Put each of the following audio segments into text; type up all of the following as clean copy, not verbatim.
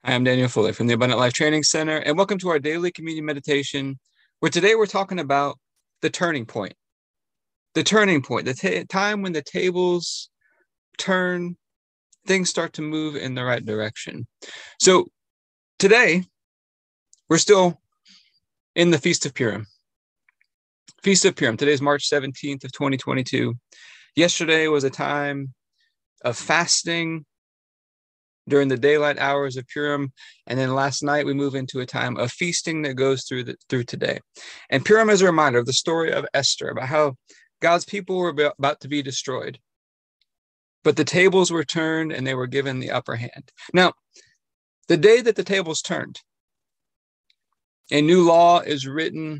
I am Daniel Fuller from the Abundant Life Training Center, and welcome to our daily communion meditation, where today we're talking about the turning point. The turning point, the time when the tables turn, things start to move in the right direction. So today, we're still in the Feast of Purim. Feast of Purim. Today is March 17th of 2022. Yesterday was a time of fasting during the daylight hours of Purim, and then last night we move into a time of feasting that goes through today. And Purim is a reminder of the story of Esther, about how God's people were about to be destroyed, but the tables were turned and they were given the upper hand. Now, the day that the tables turned, a new law is written.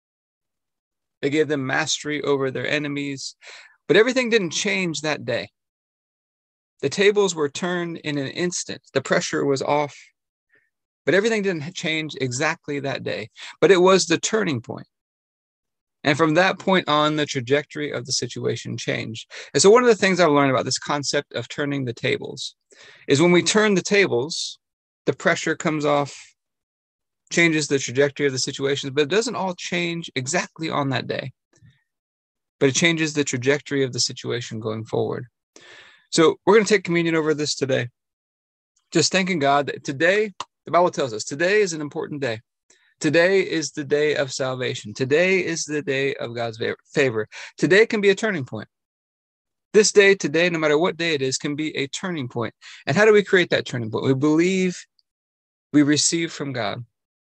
They gave them mastery over their enemies, but everything didn't change that day. The tables were turned in an instant. The pressure was off, but everything didn't change exactly that day. But it was the turning point. And from that point on, the trajectory of the situation changed. And so one of the things I've learned about this concept of turning the tables is when we turn the tables, the pressure comes off, changes the trajectory of the situations, but it doesn't all change exactly on that day. But it changes the trajectory of the situation going forward. So we're going to take communion over this today. Just thanking God that today, the Bible tells us, today is an important day. Today is the day of salvation. Today is the day of God's favor. Today can be a turning point. This day, today, no matter what day it is, can be a turning point. And how do we create that turning point? We believe we receive from God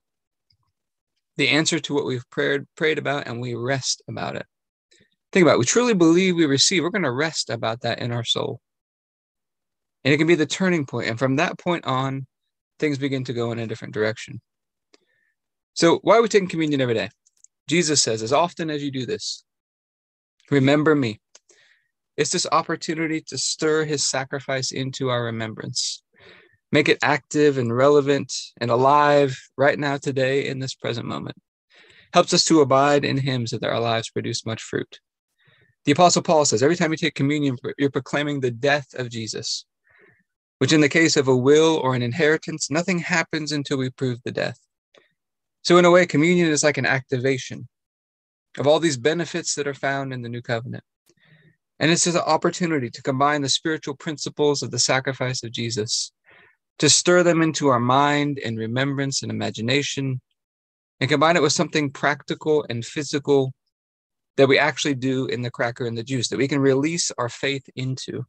the answer to what we've prayed about, and we rest about it. Think about it. We truly believe we receive. We're going to rest about that in our soul. And it can be the turning point. And from that point on, things begin to go in a different direction. So why are we taking communion every day? Jesus says, as often as you do this, remember me. It's this opportunity to stir his sacrifice into our remembrance. Make it active and relevant and alive right now, today, in this present moment. Helps us to abide in him so that our lives produce much fruit. The Apostle Paul says, every time you take communion, you're proclaiming the death of Jesus, which in the case of a will or an inheritance, nothing happens until we prove the death. So in a way, communion is like an activation of all these benefits that are found in the new covenant. And it's just an opportunity to combine the spiritual principles of the sacrifice of Jesus, to stir them into our mind and remembrance and imagination, and combine it with something practical and physical that we actually do in the cracker and the juice, that we can release our faith into.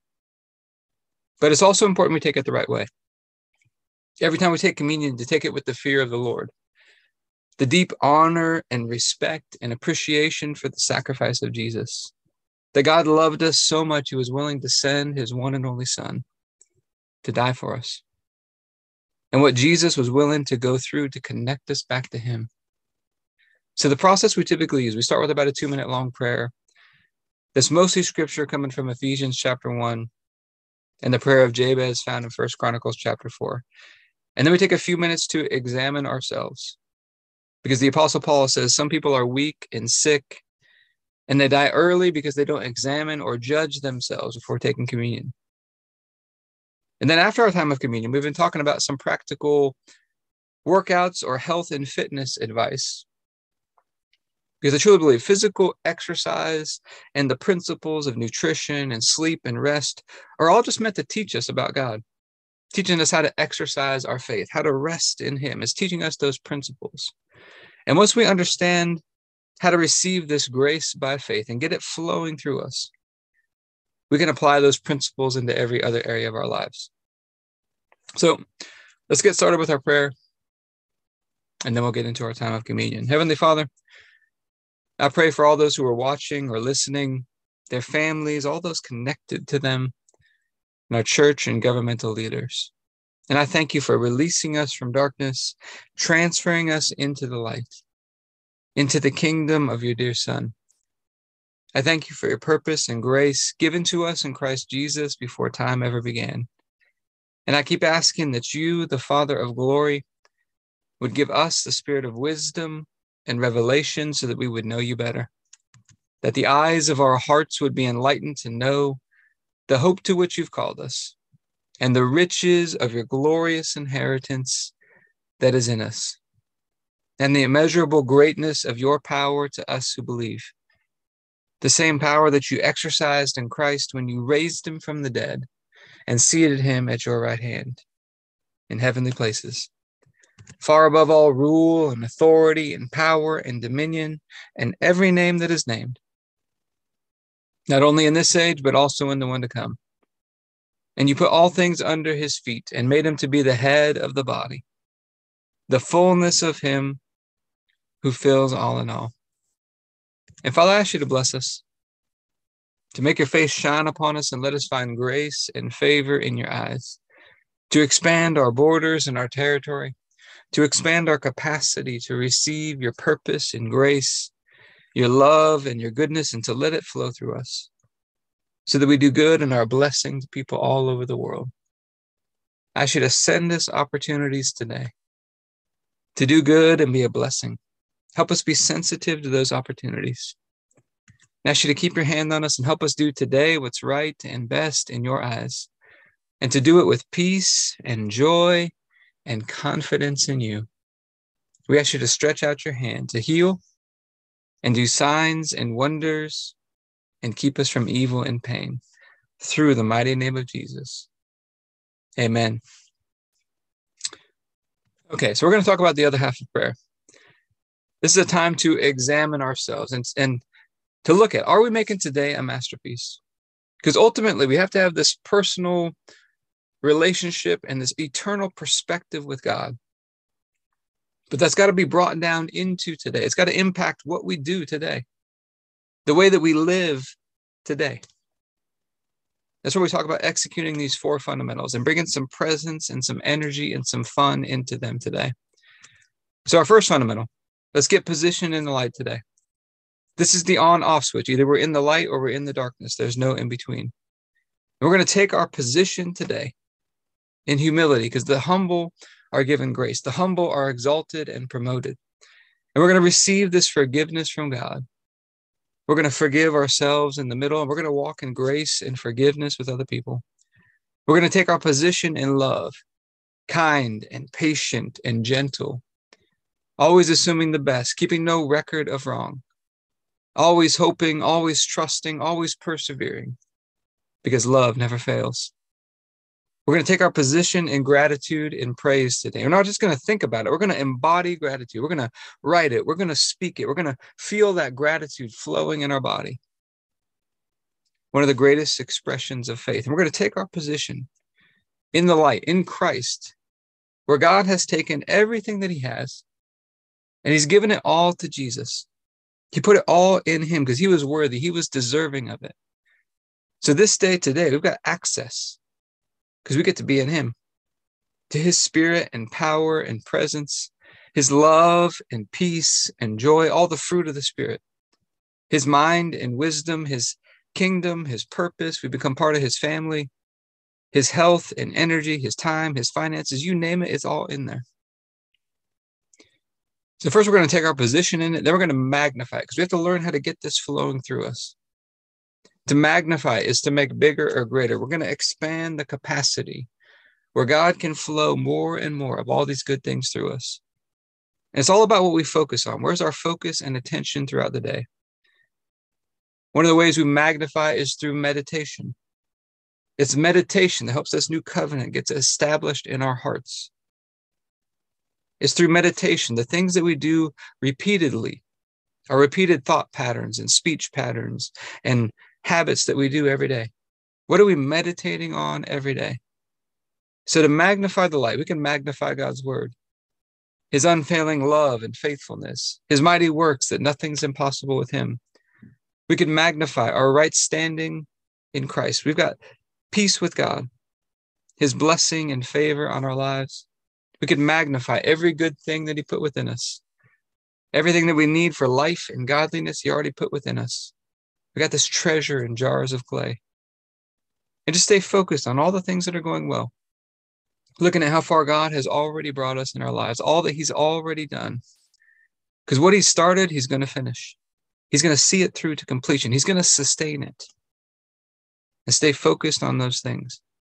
But it's also important we take it the right way. Every time we take communion, to take it with the fear of the Lord, the deep honor and respect and appreciation for the sacrifice of Jesus, that God loved us so much, he was willing to send his one and only Son to die for us. And what Jesus was willing to go through to connect us back to him. So the process we typically use, we start with about a 2-minute long prayer. That's mostly scripture coming from Ephesians chapter 1 and the prayer of Jabez found in 1 Chronicles chapter 4. And then we take a few minutes to examine ourselves, because the Apostle Paul says some people are weak and sick and they die early because they don't examine or judge themselves before taking communion. And then after our time of communion, we've been talking about some practical workouts or health and fitness advice. Because I truly believe physical exercise and the principles of nutrition and sleep and rest are all just meant to teach us about God, teaching us how to exercise our faith, how to rest in him. It's teaching us those principles. And once we understand how to receive this grace by faith and get it flowing through us, we can apply those principles into every other area of our lives. So let's get started with our prayer, and then we'll get into our time of communion. Heavenly Father, I pray for all those who are watching or listening, their families, all those connected to them, and our church and governmental leaders. And I thank you for releasing us from darkness, transferring us into the light, into the kingdom of your dear Son. I thank you for your purpose and grace given to us in Christ Jesus before time ever began. And I keep asking that you, the Father of glory, would give us the spirit of wisdom and revelation so that we would know you better, that the eyes of our hearts would be enlightened to know the hope to which you've called us, and the riches of your glorious inheritance that is in us, and the immeasurable greatness of your power to us who believe. The same power that you exercised in Christ when you raised him from the dead and seated him at your right hand in heavenly places, far above all rule and authority and power and dominion and every name that is named, not only in this age, but also in the one to come. And you put all things under his feet and made him to be the head of the body, the fullness of him who fills all in all. And Father, I ask you to bless us, to make your face shine upon us and let us find grace and favor in your eyes, to expand our borders and our territory, to expand our capacity to receive your purpose and grace, your love and your goodness, and to let it flow through us so that we do good and are a blessing to people all over the world. I ask you to send us opportunities today to do good and be a blessing. Help us be sensitive to those opportunities. I ask you to keep your hand on us and help us do today what's right and best in your eyes, and to do it with peace and joy and confidence in you. We ask you to stretch out your hand to heal and do signs and wonders and keep us from evil and pain through the mighty name of Jesus. Amen. Okay, so we're going to talk about the other half of prayer. This is a time to examine ourselves and to look at, are we making today a masterpiece? Because ultimately we have to have this personal relationship and this eternal perspective with God. But that's got to be brought down into today. It's got to impact what we do today, the way that we live today. That's where we talk about executing these 4 fundamentals and bringing some presence and some energy and some fun into them today. So our first fundamental, let's get positioned in the light today. This is the on-off switch. Either we're in the light or we're in the darkness. There's no in between. And we're going to take our position today in humility, because the humble are given grace. The humble are exalted and promoted. And we're going to receive this forgiveness from God. We're going to forgive ourselves in the middle, and we're going to walk in grace and forgiveness with other people. We're going to take our position in love, kind and patient and gentle, always assuming the best, keeping no record of wrong, always hoping, always trusting, always persevering, because love never fails. We're going to take our position in gratitude and praise today. We're not just going to think about it. We're going to embody gratitude. We're going to write it. We're going to speak it. We're going to feel that gratitude flowing in our body. One of the greatest expressions of faith. And we're going to take our position in the light, in Christ, where God has taken everything that he has and he's given it all to Jesus. He put it all in him because he was worthy. He was deserving of it. So this day today, we've got access, because we get to be in him, to his spirit and power and presence, his love and peace and joy, all the fruit of the Spirit, his mind and wisdom, his kingdom, his purpose. We become part of his family, his health and energy, his time, his finances, you name it, it's all in there. So first we're going to take our position in it, then we're going to magnify it, because we have to learn how to get this flowing through us. To magnify is to make bigger or greater. We're going to expand the capacity where God can flow more and more of all these good things through us. And it's all about what we focus on. Where's our focus and attention throughout the day? One of the ways we magnify is through meditation. It's meditation that helps this new covenant gets established in our hearts. It's through meditation, the things that we do repeatedly, our repeated thought patterns and speech patterns and habits that we do every day. What are we meditating on every day? So to magnify the light, we can magnify God's word, his unfailing love and faithfulness, his mighty works that nothing's impossible with him. We can magnify our right standing in Christ. We've got peace with God, his blessing and favor on our lives. We can magnify every good thing that he put within us. Everything that we need for life and godliness, he already put within us. We got this treasure in jars of clay. And just stay focused on all the things that are going well. Looking at how far God has already brought us in our lives, all that he's already done. Because what he started, he's going to finish. He's going to see it through to completion. He's going to sustain it. And stay focused on those things.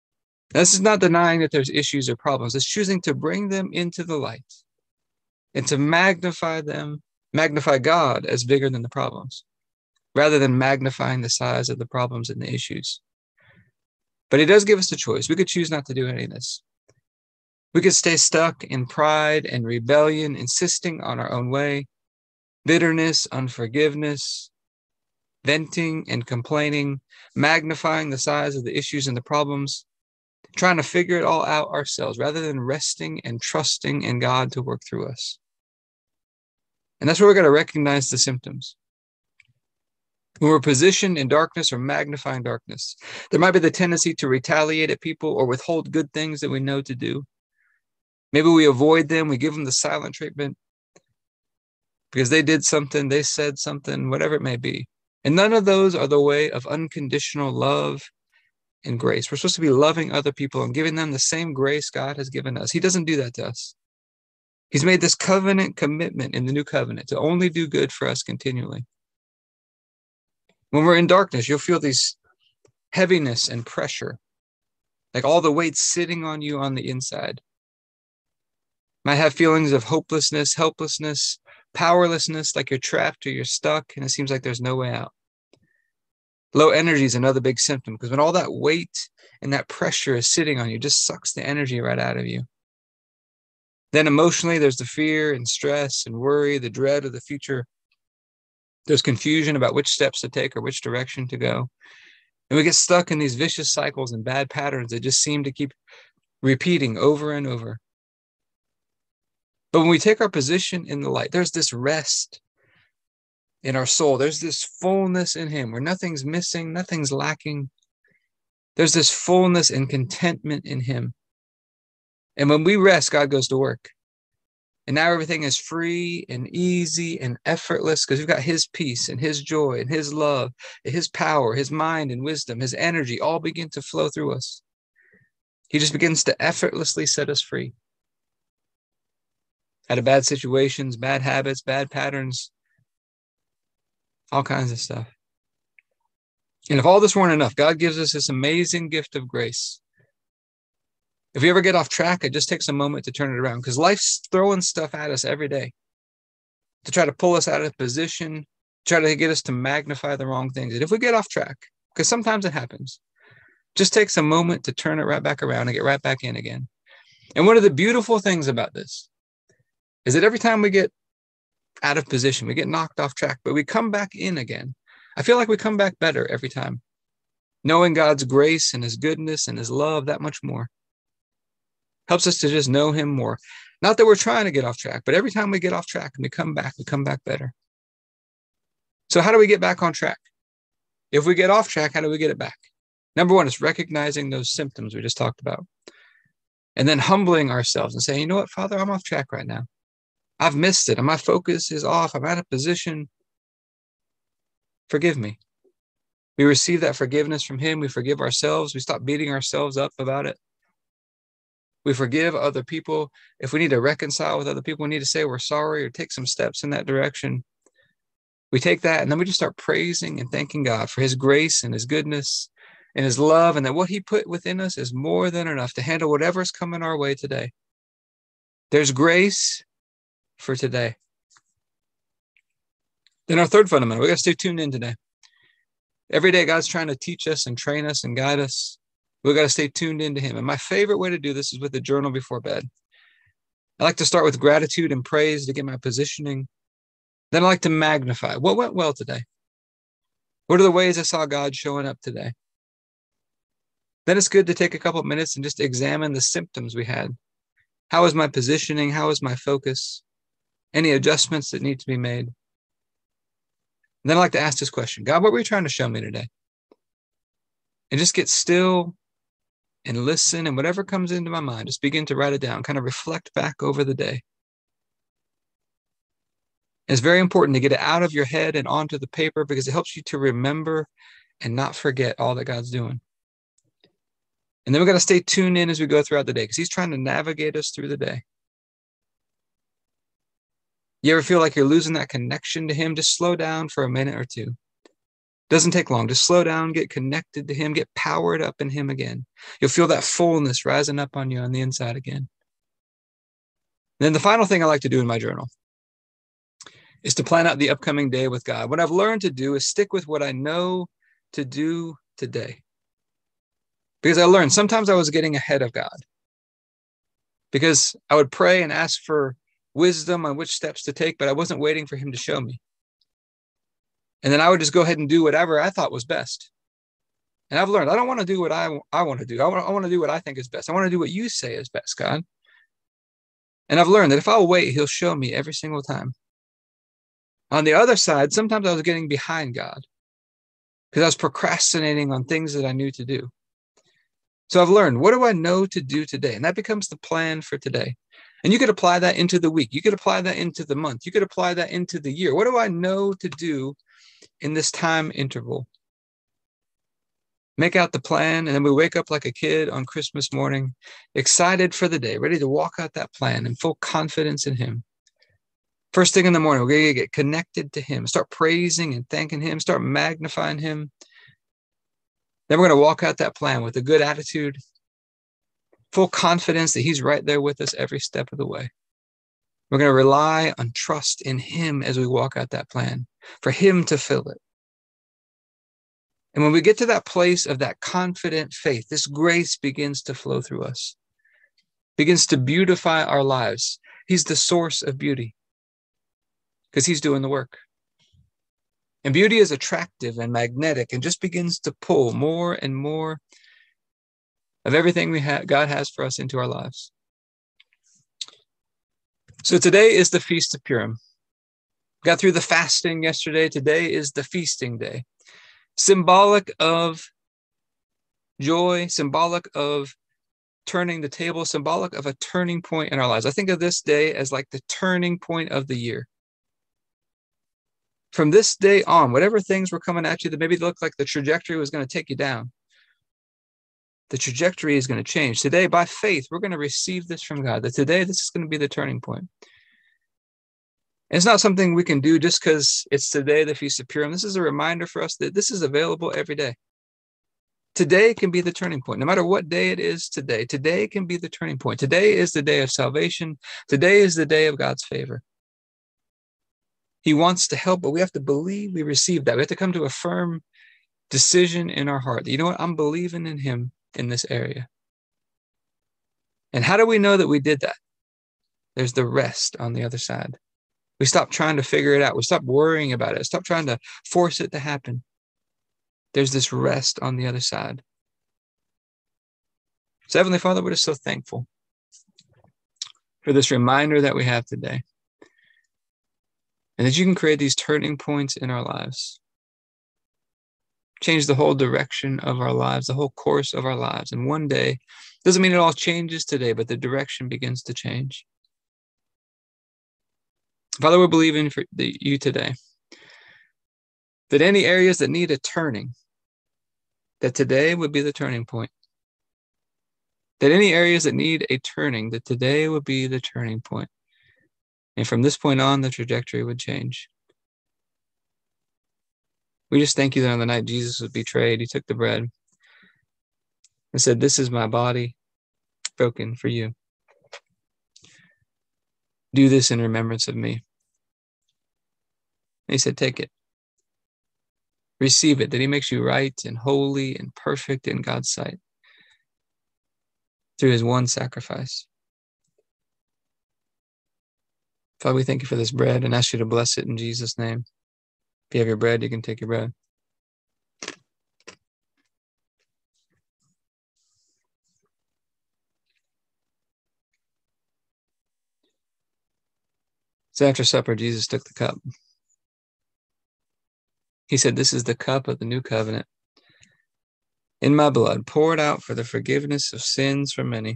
This is not denying that there's issues or problems. It's choosing to bring them into the light and to magnify them, magnify God as bigger than the problems, rather than magnifying the size of the problems and the issues. But he does give us the choice. We could choose not to do any of this. We could stay stuck in pride and rebellion, insisting on our own way, bitterness, unforgiveness, venting and complaining, magnifying the size of the issues and the problems, trying to figure it all out ourselves, rather than resting and trusting in God to work through us. And that's where we're going to recognize the symptoms. When we're positioned in darkness or magnifying darkness, there might be the tendency to retaliate at people or withhold good things that we know to do. Maybe we avoid them, we give them the silent treatment because they did something, they said something, whatever it may be. And none of those are the way of unconditional love and grace. We're supposed to be loving other people and giving them the same grace God has given us. He doesn't do that to us. He's made this covenant commitment in the new covenant to only do good for us continually. When we're in darkness, you'll feel these heaviness and pressure, like all the weight sitting on you on the inside. Might have feelings of hopelessness, helplessness, powerlessness, like you're trapped or you're stuck and it seems like there's no way out. Low energy is another big symptom because when all that weight and that pressure is sitting on you, it just sucks the energy right out of you. Then emotionally, there's the fear and stress and worry, the dread of the future. There's confusion about which steps to take or which direction to go. And we get stuck in these vicious cycles and bad patterns that just seem to keep repeating over and over. But when we take our position in the light, there's this rest in our soul. There's this fullness in him where nothing's missing, nothing's lacking. There's this fullness and contentment in him. And when we rest, God goes to work. And now everything is free and easy and effortless because we've got his peace and his joy and his love, and his power, his mind and wisdom, his energy all begin to flow through us. He just begins to effortlessly set us free. Out of bad situations, bad habits, bad patterns, all kinds of stuff. And if all this weren't enough, God gives us this amazing gift of grace. If we ever get off track, it just takes a moment to turn it around because life's throwing stuff at us every day to try to pull us out of position, try to get us to magnify the wrong things. And if we get off track, because sometimes it happens, just takes a moment to turn it right back around and get right back in again. And one of the beautiful things about this is that every time we get out of position, we get knocked off track, but we come back in again. I feel like we come back better every time, knowing God's grace and his goodness and his love that much more. Helps us to just know him more. Not that we're trying to get off track, but every time we get off track and we come back better. So how do we get back on track? If we get off track, how do we get it back? Number one is recognizing those symptoms we just talked about. And then humbling ourselves and saying, you know what, Father, I'm off track right now. I've missed it. And my focus is off. I'm out of position. Forgive me. We receive that forgiveness from him. We forgive ourselves. We stop beating ourselves up about it. We forgive other people. If we need to reconcile with other people, we need to say we're sorry or take some steps in that direction. We take that and then we just start praising and thanking God for his grace and his goodness and his love, and that what he put within us is more than enough to handle whatever's coming our way today. There's grace for today. Then our third fundamental, we got to stay tuned in today. Every day, God's trying to teach us and train us and guide us. We've got to stay tuned into him. And my favorite way to do this is with a journal before bed. I like to start with gratitude and praise to get my positioning. Then I like to magnify. What went well today? What are the ways I saw God showing up today? Then it's good to take a couple of minutes and just examine the symptoms we had. How is my positioning? How is my focus? Any adjustments that need to be made? And then I like to ask this question, God, what were you trying to show me today? And just get still and listen, and whatever comes into my mind, just begin to write it down, kind of reflect back over the day. It's very important to get it out of your head and onto the paper because it helps you to remember and not forget all that God's doing. And then we've got to stay tuned in as we go throughout the day because he's trying to navigate us through the day. You ever feel like you're losing that connection to him? Just slow down for a minute or two. Doesn't take long. Just slow down, get connected to him, get powered up in him again. You'll feel that fullness rising up on you on the inside again. And then the final thing I like to do in my journal is to plan out the upcoming day with God. What I've learned to do is stick with what I know to do today. Because I learned sometimes I was getting ahead of God. Because I would pray and ask for wisdom on which steps to take, but I wasn't waiting for him to show me. And then I would just go ahead and do whatever I thought was best. And I've learned I don't want to do what I want to do. I want to do what I think is best. I want to do what you say is best, God. And I've learned that if I'll wait, he'll show me every single time. On the other side, sometimes I was getting behind God because I was procrastinating on things that I knew to do. So I've learned, what do I know to do today? And that becomes the plan for today. And you could apply that into the week. You could apply that into the month. You could apply that into the year. What do I know to do in this time interval? Make out the plan, and then we wake up like a kid on Christmas morning, excited for the day, ready to walk out that plan in full confidence in him. First thing in the morning, we're going to get connected to him, start praising and thanking him, start magnifying him. Then we're going to walk out that plan with a good attitude, full confidence that he's right there with us every step of the way. We're going to rely on trust in him as we walk out that plan, for him to fill it. And when we get to that place of that confident faith, this grace begins to flow through us, begins to beautify our lives. He's the source of beauty because he's doing the work. And beauty is attractive and magnetic and just begins to pull more and more of everything God has for us into our lives. So today is the Feast of Purim. Got through the fasting yesterday. Today is the feasting day. Symbolic of joy, symbolic of turning the table, symbolic of a turning point in our lives. I think of this day as like the turning point of the year. From this day on, whatever things were coming at you that maybe looked like the trajectory was going to take you down, the trajectory is going to change. Today, by faith, we're going to receive this from God, that today this is going to be the turning point. It's not something we can do just because it's today, the Feast of Purim. This is a reminder for us that this is available every day. Today can be the turning point. No matter what day it is today, today can be the turning point. Today is the day of salvation. Today is the day of God's favor. He wants to help, but we have to believe we receive that. We have to come to a firm decision in our heart that, you know what, I'm believing in him in this area. And how do we know that we did that? There's the rest on the other side. We stop trying to figure it out. We stop worrying about it. Stop trying to force it to happen. There's this rest on the other side. So Heavenly Father, we're just so thankful for this reminder that we have today. And that you can create these turning points in our lives. Change the whole direction of our lives, the whole course of our lives. And one day, doesn't mean it all changes today, but the direction begins to change. Father, we're believing for you today that any areas that need a turning, that today would be the turning point. That any areas that need a turning, that today would be the turning point. And from this point on, the trajectory would change. We just thank you that on the night Jesus was betrayed, he took the bread and said, "This is my body broken for you. Do this in remembrance of me." And he said, "Take it. Receive it," that he makes you right and holy and perfect in God's sight through his one sacrifice. Father, we thank you for this bread and ask you to bless it in Jesus' name. If you have your bread, you can take your bread. So after supper, Jesus took the cup. He said, "This is the cup of the new covenant in my blood, poured out for the forgiveness of sins for many."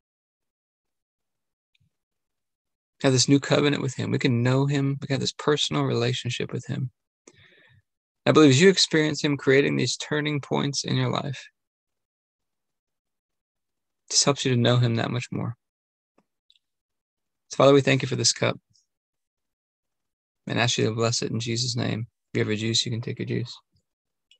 Have this new covenant with him. We can know him. We can have this personal relationship with him. I believe as you experience him creating these turning points in your life, this helps you to know him that much more. So Father, we thank you for this cup and ask you to bless it in Jesus' name. If you have your juice, you can take your juice.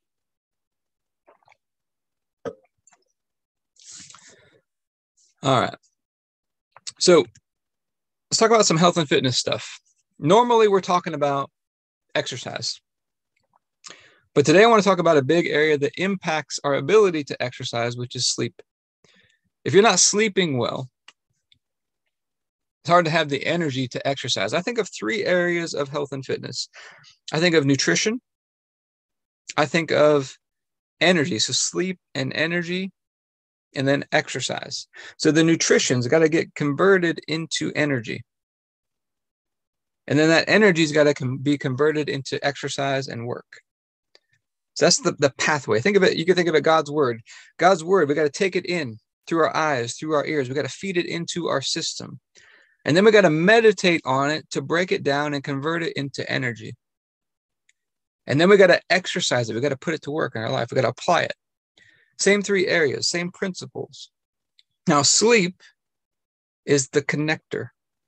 All right. So let's talk about some health and fitness stuff. Normally, we're talking about exercise. But today I want to talk about a big area that impacts our ability to exercise, which is sleep. If you're not sleeping well, it's hard to have the energy to exercise. I think of 3 areas of health and fitness. I think of nutrition. I think of energy, so sleep and energy, and then exercise. So the nutrition's got to get converted into energy. And then that energy's got to be converted into exercise and work. So that's the pathway. Think of it, you can think of it God's word. God's word, we got to take it in through our eyes, through our ears. We got to feed it into our system. And then we got to meditate on it to break it down and convert it into energy. And then we got to exercise it. We got to put it to work in our life. We got to apply it. Same 3 areas, same principles. Now, sleep is the connector.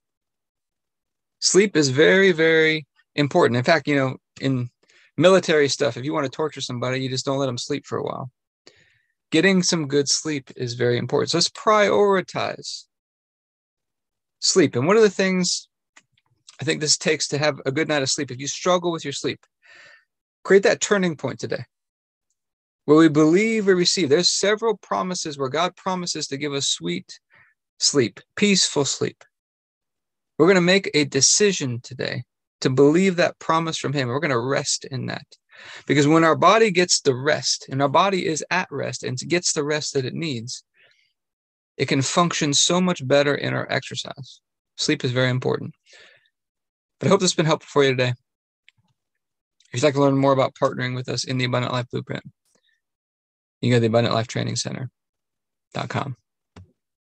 Sleep is very, very important. In fact, in military stuff, if you want to torture somebody, you just don't let them sleep for a while. Getting some good sleep is very important. So let's prioritize sleep. And one of the things I think this takes to have a good night of sleep, if you struggle with your sleep, create that turning point today where we believe we receive. There's several promises where God promises to give us sweet sleep, peaceful sleep. We're going to make a decision today to believe that promise from Him. We're going to rest in that. Because when our body gets the rest, and our body is at rest and gets the rest that it needs, it can function so much better in our exercise. Sleep is very important. But I hope this has been helpful for you today. If you'd like to learn more about partnering with us in the Abundant Life Blueprint, you can go to the AbundantLifeTrainingCenter.com.